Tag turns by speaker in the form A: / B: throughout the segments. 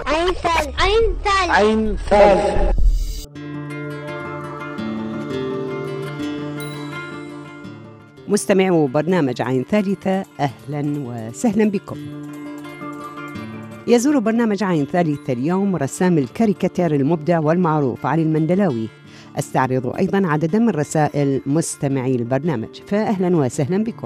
A: عين ثالث. عين ثالث.
B: عين ثالث.
C: مستمعو برنامج عين ثالثة، أهلا وسهلا بكم. يزور برنامج عين ثالثة اليوم رسام الكاريكاتير المبدع والمعروف علي المندلاوي. أستعرض أيضا عددا من رسائل مستمعي البرنامج، فأهلا وسهلا بكم.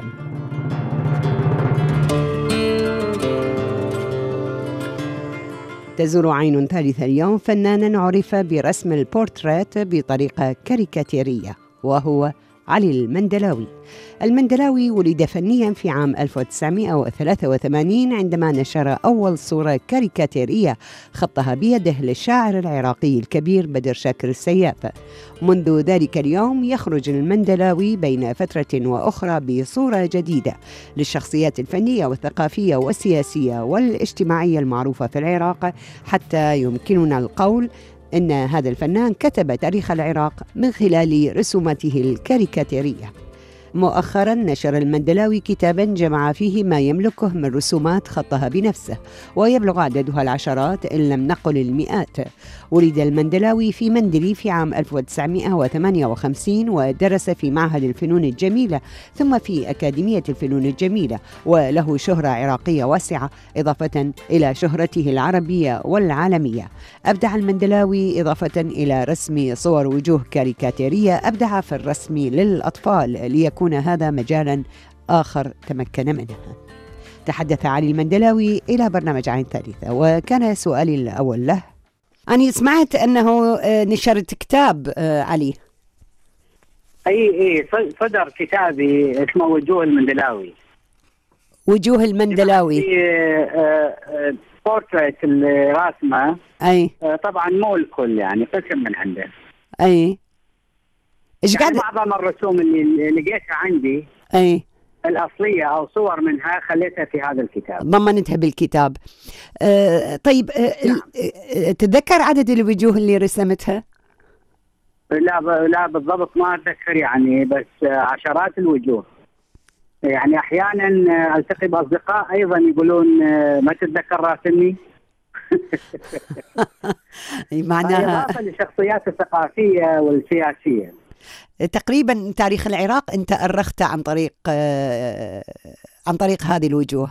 C: تزور عين ثالثة اليوم فنانا عرف برسم البورتريت بطريقة كاريكاتيرية، وهو علي المندلاوي. المندلاوي ولد فنيا في عام 1983 عندما نشر أول صورة كاريكاتيرية خطها بيده للشاعر العراقي الكبير بدر شاكر السياف. منذ ذلك اليوم يخرج المندلاوي بين فترة وأخرى بصورة جديدة للشخصيات الفنية والثقافية والسياسية والاجتماعية المعروفة في العراق، حتى يمكننا القول إن هذا الفنان كتب تاريخ العراق من خلال رسوماته الكاريكاتيرية. مؤخرا نشر المندلاوي كتابا جمع فيه ما يملكه من رسومات خطها بنفسه، ويبلغ عددها العشرات إن لم نقل المئات. ولد المندلاوي في مندلي في عام 1958، ودرس في معهد الفنون الجميلة ثم في أكاديمية الفنون الجميلة، وله شهرة عراقية واسعة إضافة إلى شهرته العربية والعالمية. أبدع المندلاوي إضافة إلى رسم صور وجوه كاريكاتيرية، أبدع في الرسم للأطفال ليكون هذا مجالا آخر تمكن منه. تحدث علي المندلاوي إلى برنامج عين ثالثة، وكان سؤالي الأول له: أنا سمعت أنه نشرت كتاب علي.
D: اي صدر كتابي اسمه وجوه المندلاوي.
C: وجوه المندلاوي
D: بورتريت اللي راسمه.
C: أي
D: طبعا مو الكل، يعني قسم من عنده.
C: أي إيش
D: يعني
C: قاعد
D: معظم الرسوم اللي لقيتها عندي
C: أي
D: الأصلية أو صور منها خليتها في هذا الكتاب،
C: ضمنتها بالكتاب. طيب
D: نعم.
C: تتذكر عدد الوجوه اللي رسمتها؟
D: لا بالضبط ما أتذكر يعني، بس عشرات الوجوه. يعني أحيانا ألتقي بأصدقاء أيضا يقولون ما تتذكر راسمني.
C: معناها
D: إضافة للشخصيات الثقافية والسياسية.
C: تقريبا تاريخ العراق أنت أرخت عن طريق هذه الوجوه.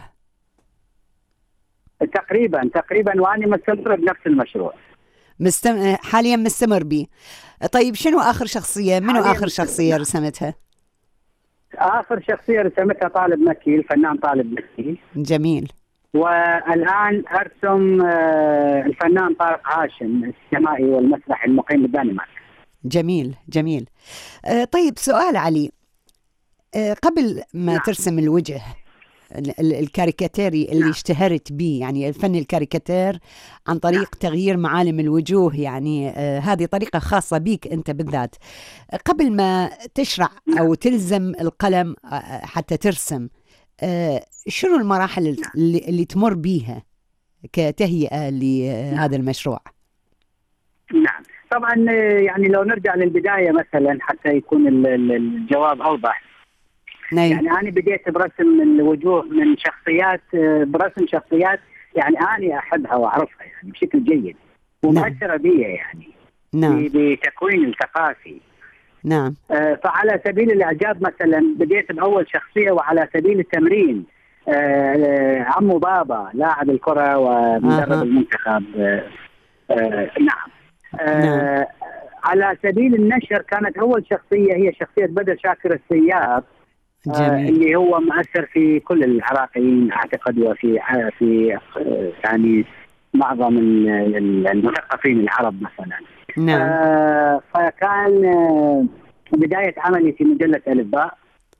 D: تقريبا وأنا مستمر بنفس المشروع.
C: حاليا مستمر به. طيب شنو آخر شخصية؟ منو آخر شخصية رسمتها؟
D: آخر شخصية رسمتها طالب مكي، الفنان طالب مكي.
C: جميل.
D: والآن أرسم الفنان طارق هاشم السينمائي والمسرح المقيم بالدنمارك.
C: جميل جميل. طيب سؤال علي، قبل ما ترسم الوجه الكاريكاتيري اللي اشتهرت به، يعني الفن الكاريكاتير عن طريق تغيير معالم الوجوه، يعني هذه طريقة خاصة بيك أنت بالذات. قبل ما تشرع أو تلزم القلم حتى ترسم، شنو المراحل اللي تمر بيها كتهيئة لهذا المشروع؟
D: نعم طبعا، يعني لو نرجع للبداية مثلا حتى يكون الجواب أوضح.
C: نعم.
D: يعني أنا بديت برسم الوجوه من شخصيات، برسم شخصيات يعني أنا أحبها وأعرفها يعني بشكل جيد ومؤثرة بي يعني.
C: نعم.
D: بتكوين الثقافي.
C: نعم.
D: فعلى سبيل الإعجاب مثلا بديت بأول شخصية، وعلى سبيل التمرين عمو بابا لاعب الكرة ومدرب المنتخب. نعم.
C: نعم.
D: على سبيل النشر كانت أول شخصية هي شخصية بدر شاكر السياف. اللي هو مؤثر في كل العراقيين أعتقد، وفي يعني معظم المثقفين العرب مثلا.
C: نعم.
D: فكان بداية عملي في مجلة الإباء،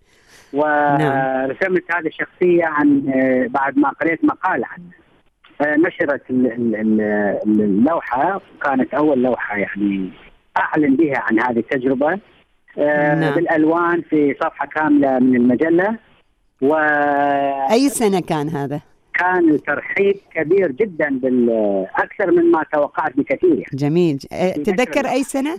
D: ورسمت هذه الشخصية عن بعد ما قريت مقال عنه. نشرت اللوحة، كانت أول لوحة يعني أعلن بها عن هذه التجربة. بالألوان في صفحة كاملة من المجلة.
C: أي سنة كان هذا؟
D: كان الترحيب كبير جدا، أكثر مما توقعت بكثير يعني.
C: جميل. تذكر أي سنة؟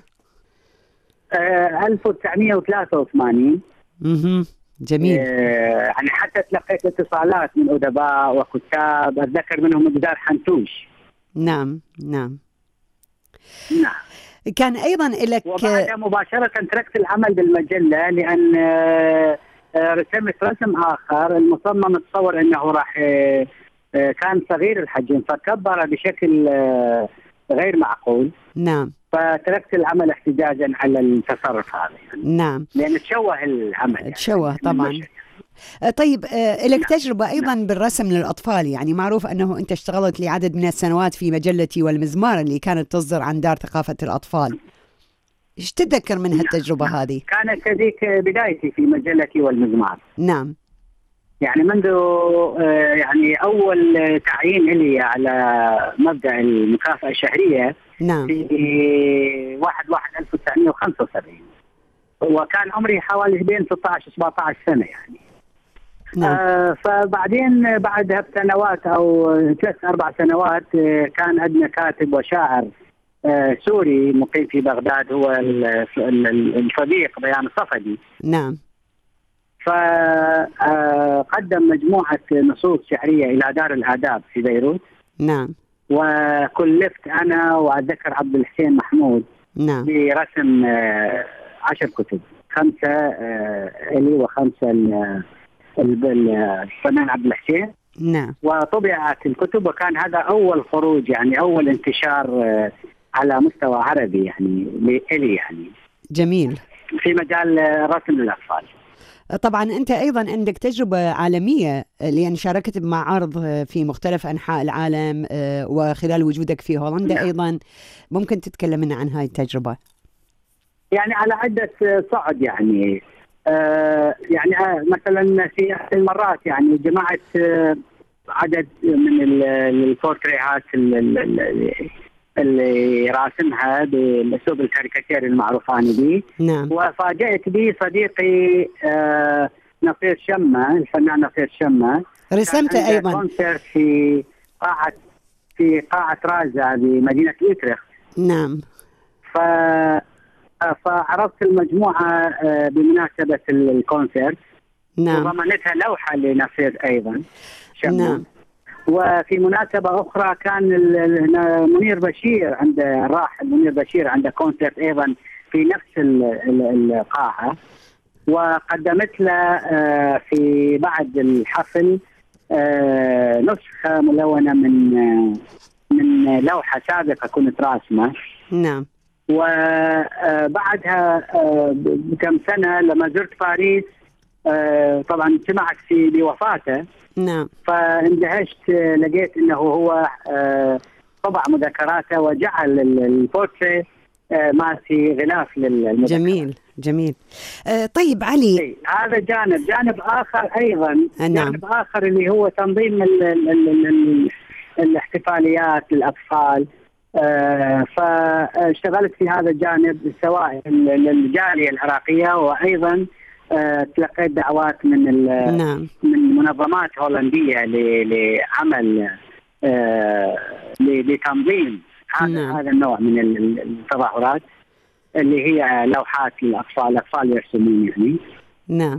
D: 1983.
C: جميل.
D: يعني حتى تلقيت اتصالات من أدباء وكتاب، أتذكر منهم مقدار حنتوش.
C: نعم. كان أيضا لك،
D: وبعدها مباشرة تركت العمل بالمجلة لأن رسمت رسم آخر. المصمم تصور أنه راح كان صغير الحجم فكبر بشكل غير معقول.
C: نعم.
D: فتركت العمل احتجاجا على التصرف هذا يعني.
C: نعم.
D: لأن تشوه العمل.
C: تشوه يعني طبعا. طيب لك تجربة أيضا بالرسم للأطفال، يعني معروف أنه أنت اشتغلت لعدد من السنوات في مجلتي والمزمار اللي كانت تصدر عن دار ثقافة الأطفال. إيش تتذكر من هالتجربة هذه؟
D: كانت هذيك بدايتي في مجلتي والمزمار.
C: نعم. يعني
D: منذ يعني أول تعيين لي على مبدأ المكافأة الشهرية.
C: نعم.
D: في 1/1/1975 وكان عمري حوالي بين 16 17 سنة يعني. نعم. فبعدين بعدها بسنوات أو 3-4 سنوات كان عندنا كاتب وشاعر سوري مقيم في بغداد هو الصديق بيان الصفدي.
C: نعم.
D: فقدم مجموعة نصوص شعرية إلى دار الآداب في بيروت.
C: نعم.
D: وكلفت أنا وأتذكر عبد الحسين محمود.
C: نعم.
D: برسم 10 كتب، 5 إلي و5 الفنان عبد الحسين.
C: نعم.
D: وطبعت الكتب وكان هذا أول خروج يعني أول انتشار على مستوى عربي يعني لإلي يعني.
C: جميل.
D: في مجال رسم للأطفال.
C: طبعا أنت أيضا عندك تجربة عالمية لأن شاركت بمعارض في مختلف أنحاء العالم وخلال وجودك في هولندا أيضا، ممكن تتكلم لنا عن هاي التجربة؟
D: يعني على عدة صعد يعني يعني مثلا في أحد المرات يعني جمعت عدد من البورتريهات اللي راسمها بالاسلوب الكاريكاتير المعروف عني به.
C: نعم.
D: وفاجأت بي صديقي نصير شمة، الفنان نصير شمة.
C: رسمته ايضا
D: كونسرت في قاعة رازا بمدينة اوتريخت.
C: نعم.
D: فعرضت المجموعة بمناسبة الكونسرت.
C: نعم.
D: وضمنتها لوحة لنصير ايضا شمة. نعم. وفي مناسبة أخرى كان منير بشير عند الراحل منير بشير عنده كونسرت أيضا في نفس القاعة، وقدمت له في بعد الحفل نسخة ملونة من لوحة سابقة كنت راسمة.
C: نعم.
D: وبعدها بكم سنة لما زرت باريس طبعا سمعت بوفاته.
C: نعم.
D: فاندهشت لقيت انه هو طبع مذكراته وجعل البورتريه ما في غلاف للمذكرات.
C: جميل. طيب علي،
D: هذا جانب اخر ايضا.
C: نعم.
D: جانب اخر اللي هو تنظيم الاحتفاليات للاطفال. فاشتغلت في هذا الجانب سواء للجاليه العراقيه وايضا تلقيت دعوات
C: نعم.
D: من منظمات هولندية لعمل لتنظيم
C: نعم.
D: هذا النوع من التظاهرات اللي هي لوحات الأطفال يرسمون يعني.
C: نعم.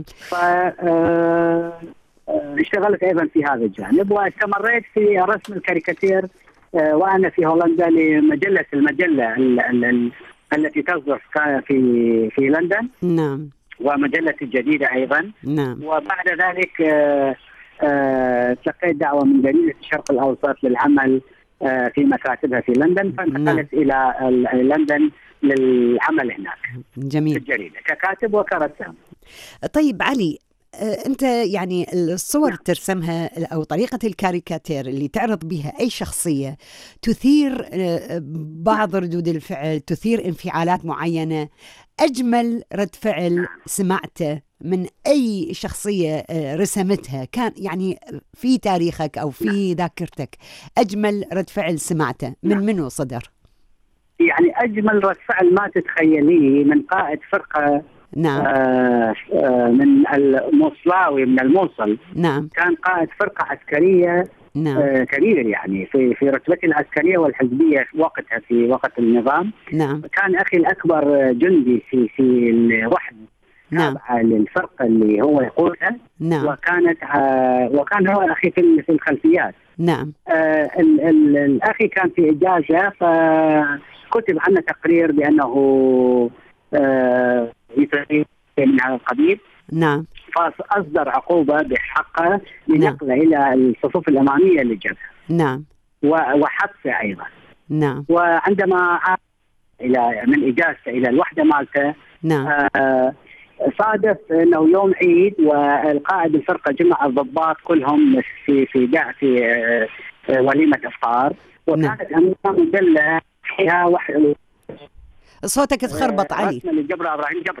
D: اشتغلت أيضا في هذا الجانب واستمريت في رسم الكاريكاتير وأنا في هولندا لمجلة المجلة التي تصدر في لندن.
C: نعم.
D: ومجلة الجديدة أيضا.
C: نعم.
D: وبعد ذلك تلقيت دعوة من جريدة الشرق الأوسط للعمل في مكاتبها في لندن، فانتقلت إلى لندن للعمل هناك.
C: جميل.
D: في الجريدة ككاتب وكرسام.
C: طيب علي، أنت يعني الصور ترسمها أو طريقة الكاريكاتير اللي تعرض بها أي شخصية تثير بعض ردود الفعل، تثير انفعالات معينة. أجمل رد فعل سمعته من أي شخصية رسمتها كان يعني في تاريخك أو في ذاكرتك، أجمل رد فعل سمعته منو صدر؟
D: يعني أجمل رد فعل ما تتخيليه من قائد فرقة.
C: نعم.
D: من الموصلاوي من الموصل.
C: نعم.
D: كان قائد فرقة عسكرية.
C: نعم.
D: كبير يعني في رتبته العسكرية والحزبية وقتها في وقت النظام.
C: نعم.
D: كان أخي الأكبر جندي في الوحدة تابعة للفرقة اللي هو يقودها.
C: نعم.
D: وكان هو أخي في الخلفيات.
C: نعم.
D: الأخي كان في إجازة، فكتب عنه تقرير بأنه يتغير من هذا القبيل.
C: نعم.
D: فأصدر عقوبة بحقه لنقله إلى الصفوف الأمامية للجبهة.
C: نعم.
D: وحبسه أيضا.
C: نعم.
D: وعندما عاد من إجازته إلى الوحدة مالته،
C: نعم.
D: صادف أنه يوم عيد، والقائد الفرقة جمع الضباط كلهم في وليمة إفطار، وكانت أمام مجلة فيها
C: صوتك تخربط علي.
D: رسمة للجبرة إبراهيم جبرة.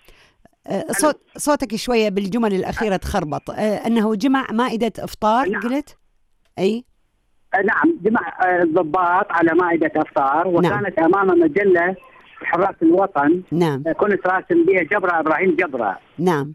C: صوتك شوية بالجمل الأخيرة تخربط. أنه جمع مائدة إفطار.
D: نعم.
C: قلت أي؟
D: نعم، جمع الضباط على مائدة إفطار، وكانت
C: نعم.
D: أمام مجلة حراس الوطن.
C: نعم.
D: كنت راسم بها جبرة إبراهيم جبرة.
C: نعم.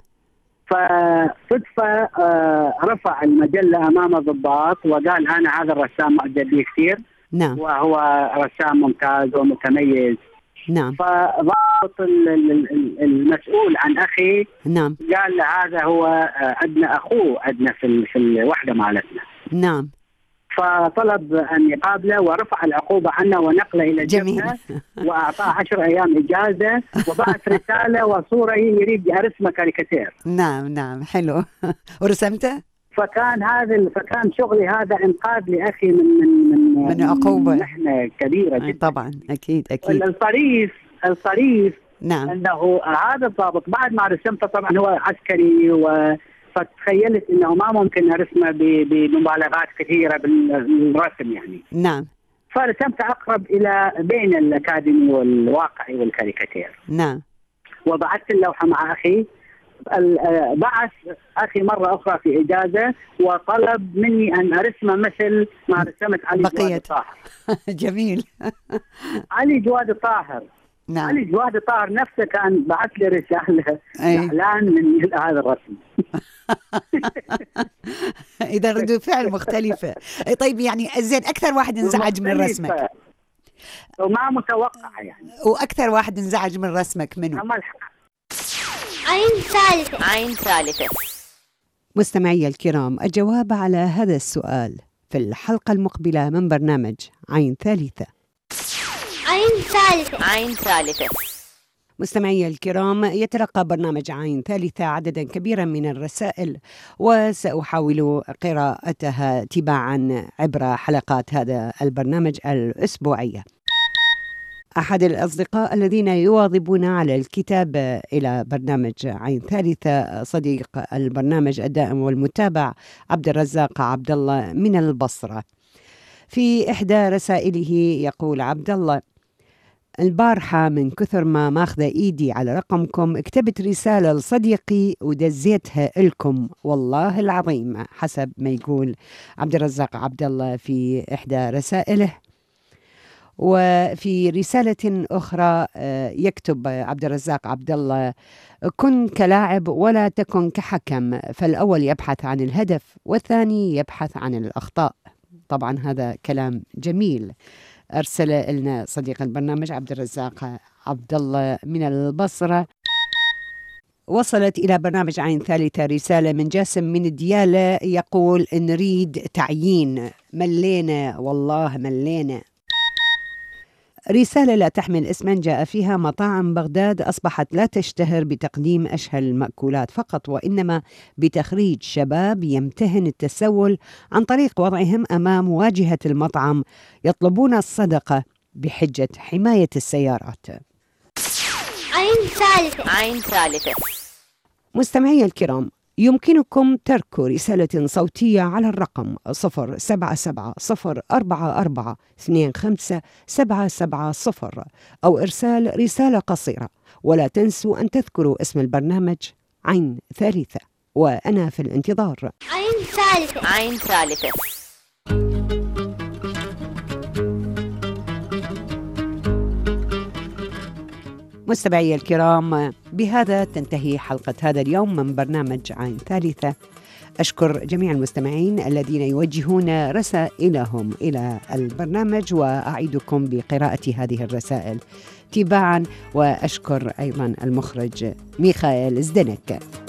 D: فصدفة رفع المجلة أمام الضباط وقال أنا هذا الرسام معجب به كثير.
C: نعم.
D: وهو رسام ممتاز ومتميز.
C: نعم.
D: فضابط المسؤول عن أخي
C: نعم.
D: قال له هذا هو أخوه عندنا في الوحدة مالتنا.
C: نعم.
D: فطلب أن يقابله ورفع العقوبة عنه ونقله إلى الجبهة، وأعطاه 10 أيام إجازة، وبعث رسالة وصورة يريد أرسمه كاريكاتير.
C: نعم. نعم. حلو. ورسمته؟
D: فكان شغلي هذا إنقاذ لأخي
C: من عقوبة
D: نحن كبيرة جدا.
C: طبعا. أكيد.
D: الطريف
C: نعم.
D: أنه هذا الضابط بعد ما رسمته، طبعا هو عسكري، فتخيلت انه ما ممكن ارسمه بمبالغات كثيره بالرسم يعني. نعم. فرسمت اقرب الى بين الاكاديمي والواقعي والكاريكاتير.
C: نعم.
D: وبعثت اللوحه مع اخي. بعث اخي مره اخرى في اجازه وطلب مني ان ارسمه مثل ما رسمت علي جواد الطاهر.
C: جميل.
D: علي جواد الطاهر.
C: نعم.
D: علي جواد الطاهر نفسه كان بعث لي رساله زعلان من هذا الرسم.
C: إذا ردود فعل مختلفة. طيب يعني زين، أكثر واحد انزعج من رسمك
D: وما متوقع يعني،
C: وأكثر واحد انزعج من رسمك منه؟
A: عين ثالثة.
C: مستمعي الكرام، الجواب على هذا السؤال في الحلقة المقبلة من برنامج عين ثالثة.
A: عين ثالثة.
C: مستمعي الكرام، يتلقى برنامج عين ثالثة عددا كبيرا من الرسائل، وسأحاول قراءتها تباعا عبر حلقات هذا البرنامج الأسبوعية. أحد الأصدقاء الذين يواظبون على الكتابة إلى برنامج عين ثالثة صديق البرنامج الدائم والمتابع عبد الرزاق عبد الله من البصرة. في إحدى رسائله يقول عبد الله: البارحة من كثر ما ماخذة إيدي على رقمكم كتبت رسالة لصديقي ودزيتها لكم والله العظيم، حسب ما يقول عبد الرزاق عبد الله في إحدى رسائله. وفي رسالة أخرى يكتب عبد الرزاق عبد الله: كن كلاعب ولا تكن كحكم، فالأول يبحث عن الهدف والثاني يبحث عن الأخطاء. طبعا هذا كلام جميل أرسل لنا صديق البرنامج عبد الرزاق عبد الله من البصرة. وصلت إلى برنامج عين ثالثة رسالة من جاسم من الديالة يقول: نريد تعيين، ملينا والله ملينا. رسالة لا تحمل اسما جاء فيها: مطاعم بغداد أصبحت لا تشتهر بتقديم أشهى المأكولات فقط، وإنما بتخريج شباب يمتهن التسول عن طريق وضعهم أمام واجهة المطعم يطلبون الصدقة بحجة حماية السيارات.
A: عين ثالثة.
C: مستمعي الكرام، يمكنكم ترك رسالة صوتية على الرقم 077-044-25-770 أو إرسال رسالة قصيرة، ولا تنسوا أن تذكروا اسم البرنامج عين ثالثة، وأنا في الانتظار.
A: عين ثالثة.
C: مستمعي الكرام، بهذا تنتهي حلقة هذا اليوم من برنامج عين ثالثة. أشكر جميع المستمعين الذين يوجهون رسائلهم إلى البرنامج، وأعيدكم بقراءة هذه الرسائل تباعا، وأشكر أيضا المخرج ميخائيل زدنك.